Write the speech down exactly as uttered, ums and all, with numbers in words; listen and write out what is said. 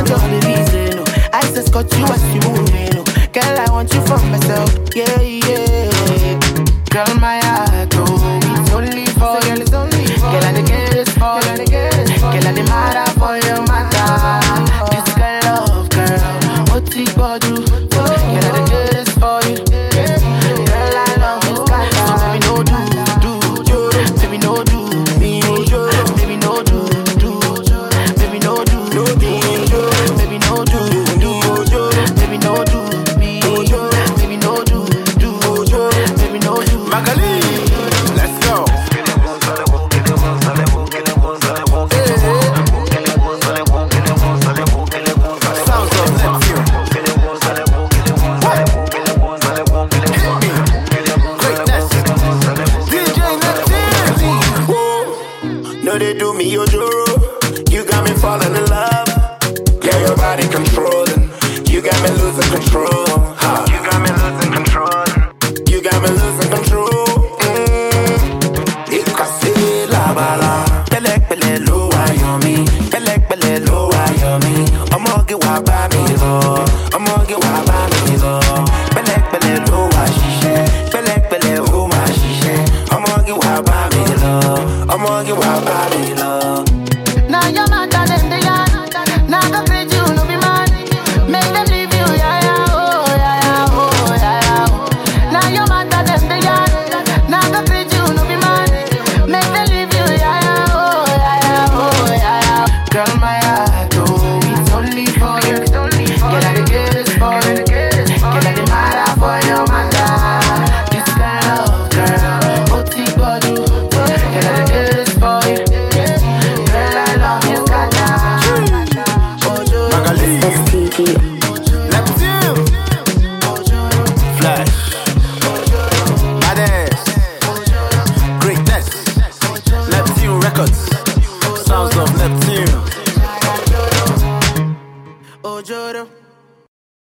want your reason. I just got you as you moving. Girl, I want you for myself. Yeah, yeah. Girl, my heart, oh, it's only for you. It's only for you. Girl, I the get it for you. Girl, I the matter for your matter. This girl love, girl. What you got do? Girl, I the get it for you. Girl, I love this guy. So baby, no do, do, baby, no do, me, baby, no do, do, baby, no do, me, baby, no do, do, baby, no do, me, baby, no do, do, baby, no do. Magali, let's go. Sounds of Neptune. Greatness. D J Neptune. No, they do me your joro. You got me falling in love. Yeah, your body controlling. You got me losing control. Huh. You got me losing control. You got me losing control. Mm. Ikasi la bala. Pelek pele lo ayomi. Pelek pele lo ayomi. Omo ge wa ba mi lo. Omo ge wa ba mi lo. Pelek pele lo wa shishe. Pelek pele o ma shishe. Omo ge wa ba mi lo. Omo ge wa ba mi lo.